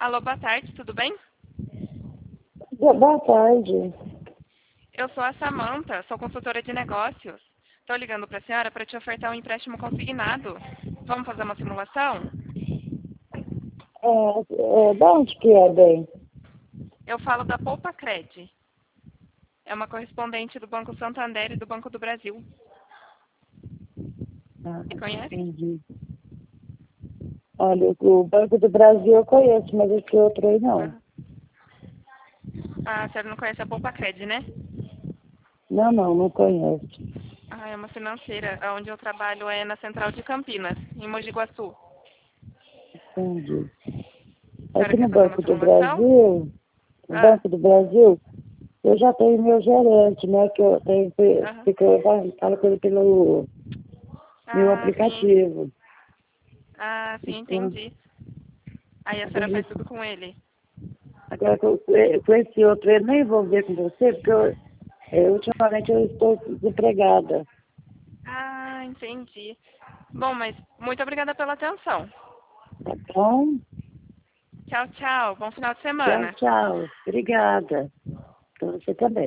Alô, boa tarde, tudo bem? Boa tarde. Eu sou a Samanta, sou consultora de negócios. Estou ligando para a senhora para te ofertar um empréstimo consignado. Vamos fazer uma simulação? De onde que é, bem? Eu falo da Poupa Cred. É uma correspondente do Banco Santander e do Banco do Brasil. Ah, Você conhece? entendi. Olha, o Banco do Brasil eu conheço, mas esse outro aí não. Ah, a senhora não conhece a Poupa Cred, né? Não conheço. Ah, é uma financeira. Onde eu trabalho é na Central de Campinas, em Mogi Guaçu. Entendi. A senhora Aqui quer no fazer uma Banco do simulação? Brasil, no Ah, Banco do Brasil, eu já tenho meu gerente, né? Que eu tenho, aham. porque eu falo com ele pelo meu Ah, sim. aplicativo. Ah, sim, Então, entendi. Aí a senhora faz daí, tudo com ele. agora com esse outro eu nem vou ver com você, porque ultimamente eu estou desempregada. Ah, entendi. Bom, mas muito obrigada pela atenção. Tá bom? Tchau, tchau. Bom final de Tchau, semana. tchau. Obrigada. Pra você também.